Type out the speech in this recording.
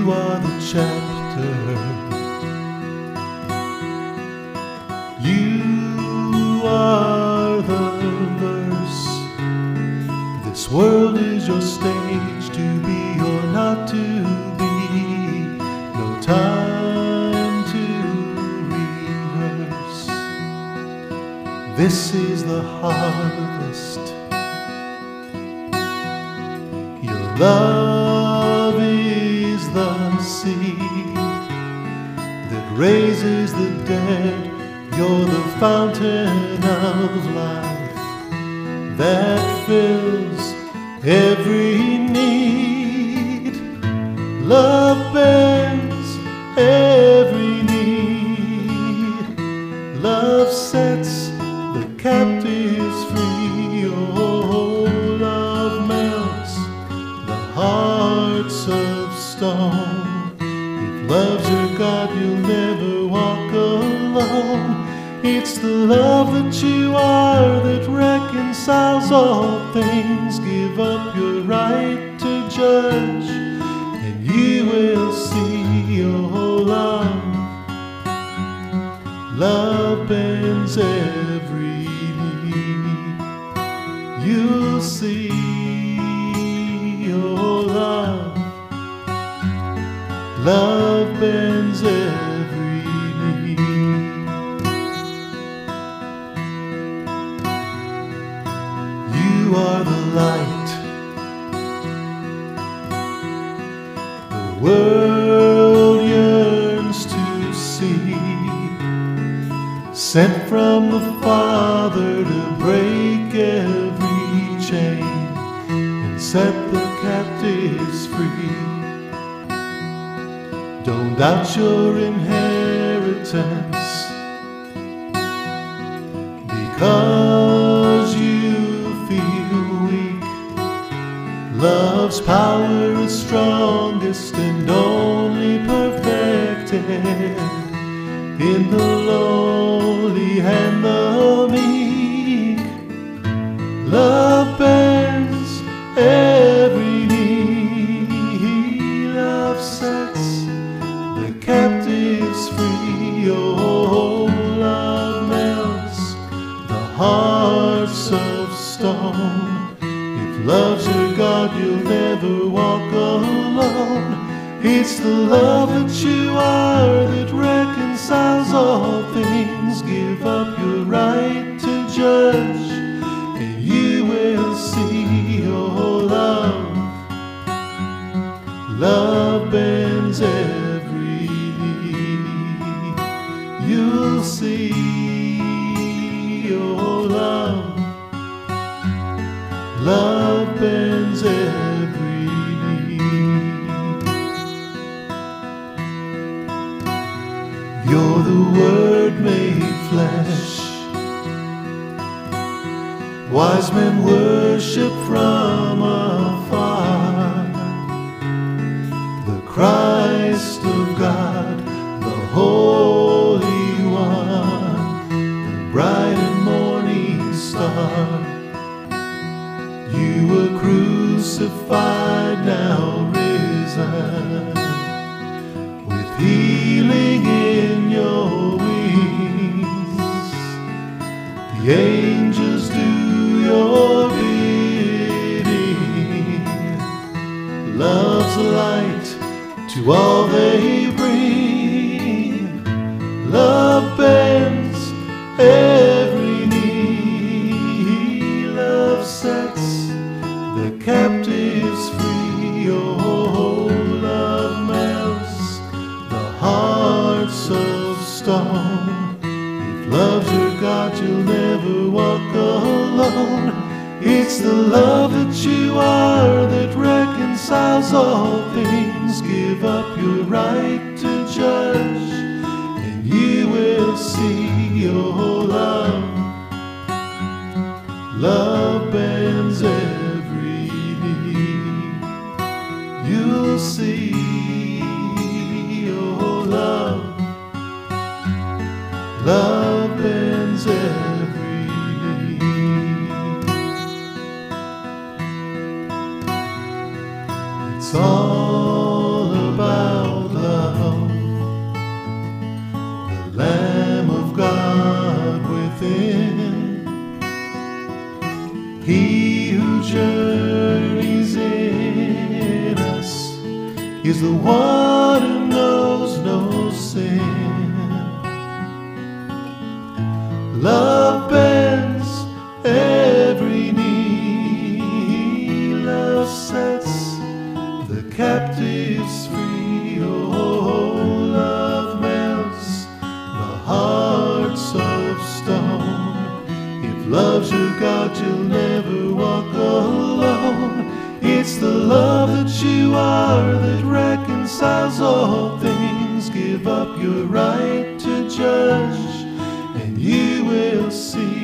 You are the chapter. You are the verse. This world is your stage, to be or not to be. No time to rehearse. This is the harvest. Your love is the seed that raises the dead. You're the fountain of life that fills every need. Love bends every need. Love sets the captives free. Oh, love melts the hearts of stone. If love's your God, you'll never walk alone. It's the love that you are that reconciles all things. Give up your right to judge, and you will see your love. Love bends every knee. You'll see your love. Love bends every knee. You are the light the world yearns to see, sent from the Father to break every chain and set the captives free. Don't doubt your inheritance, because you feel weak. Love's power is strongest and only perfected in the lowly and the meek. Love bends every knee. Love sets the captives free. Oh, love melts the hearts of stone. If love's your God, you'll never walk alone. It's the love that you are that reconciles all things. Give up your right to judge, and you will see your love. Love bends every knee. You'll see your love. Love bends every knee. You're the Word made flesh. Wise men worship from afar. The Christ of God, the Holy One, the bright and morning star. You were crucified, now risen, with healing in your wings. The angels do your bidding. Love's light to all they bring. Love bends every knee. Love sets the captives free. Oh, love melts the hearts of stone. If love's your God, you'll never walk alone. It's the love that you are that reconciles all things. Give up your right to judge, and you will see your love. Love bends every knee. You'll see your love. Love bends every knee. It's all about He who journeys in us is the one who knows no sin. Love bends every knee, love sets the captives free. Oh, love melts the hearts of stone. If love's your God, you'll never walk alone. It's the love that you are that reconciles all things. Give up your right to judge, and you will see